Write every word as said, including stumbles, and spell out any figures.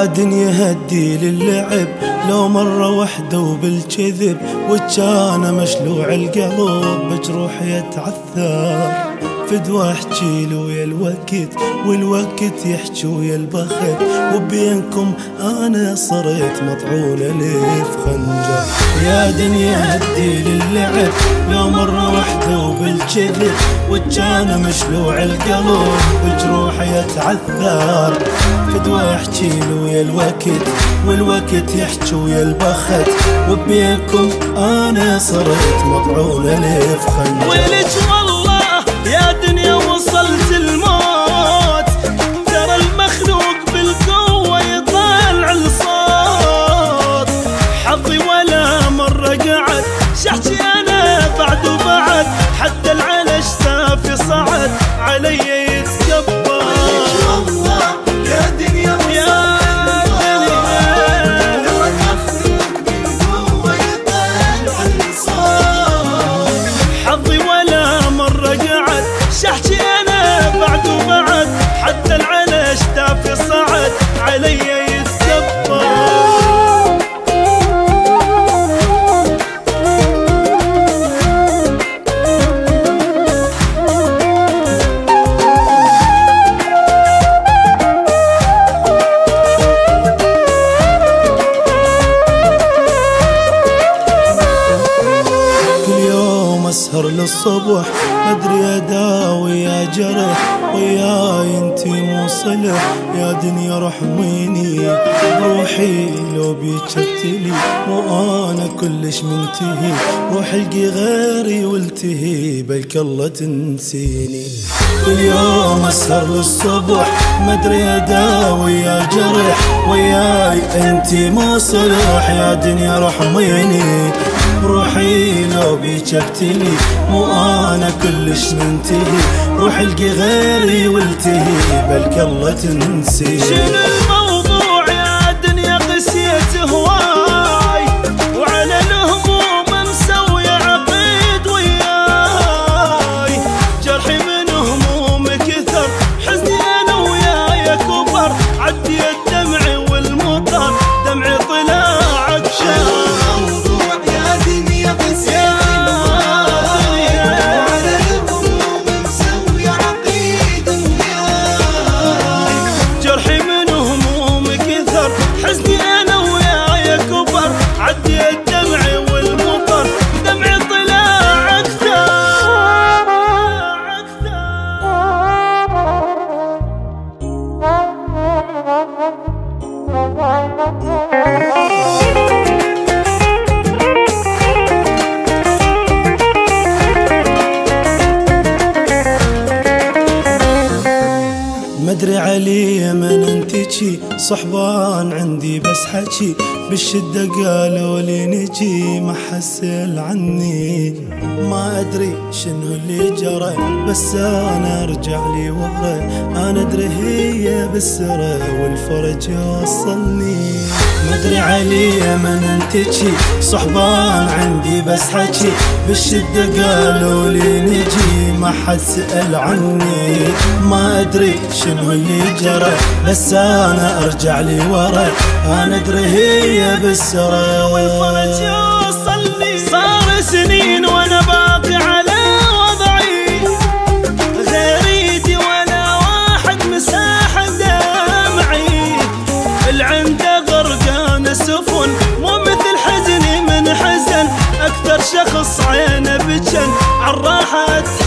دنيا هدي للعب لو مرة وحدة وبالكذب، وكان مشلوع القلب بجروح يتعثر، فدوى احجي له ويا الوقت والوقت يحجي ويا البخت، وبينكم انا صرت مطعونة لي في خنجر. يا دنيا هدي للعب لو مرة وحدة وبالكذب، وكان مشلوع القلب بجروح يتعثر، فدوى احجي له ويا الوقت والوقت يحجي ويا البخت، وبينكم انا صرت مطعونة لي في خنجر. ويلك والله يا دنيا وصلت الموت، ترى المخلوق بالقوة يطلع الصوت، حظي ولا مرة قعد شحتي انا بعد وبعد، حتى العلش سافي صعد علي يتكبر. يا دنيا شحتي انا بعد وبعد، حتى العلش تافي صعد علي يتكبر. كل يوم اسهر للصبح مدري اداوي يا جرح، وياي انتي مو صلح يا دنيا رحميني، روحي لو بيجتلي مو انا كلش منتهي، روح القي غيري والتهي بلك الله تنسيني. كل يوم اسهر للصبح مدري اداوي يا جرح، وياي انتي مو صلح يا دنيا رحميني، روحي لو بيجتلي مو انا كلش منتهي، روح القي غيري والتهي بلك الله تنسي. شنو الموضوع يا دنيا قسيت هواي، وعلى الهموم مسوي عقيد وياي، جرحي من هموم كثر حزني انا وياي كبر، عدي الدمع والمطر دمعي طلع عطشان. مدري علي من انتجي صحبان عندي بس حكي، بالشدة قالوا لي نجي ما حسل عني، ما ادري شنو اللي جرى بس انا ارجع لي ورا، انا ادري هي بالسرى والفرج يوصلني. مدري علي من انتجي صحبان عندي بس حكي، بالشدة قالوا لي نجي ما حد سأل عني، ما ادري شنو اللي جرى بس انا ارجع لي ورا، انا ادري هي بالسرى والفرج يوصلني. صار سنين وانا باقي على وضعي، غير ايدي ولا واحد مساح دمعي، العنده غرقان سفن مو مثل حزني من حزن، اكثر شخص عينه بجن عالراحة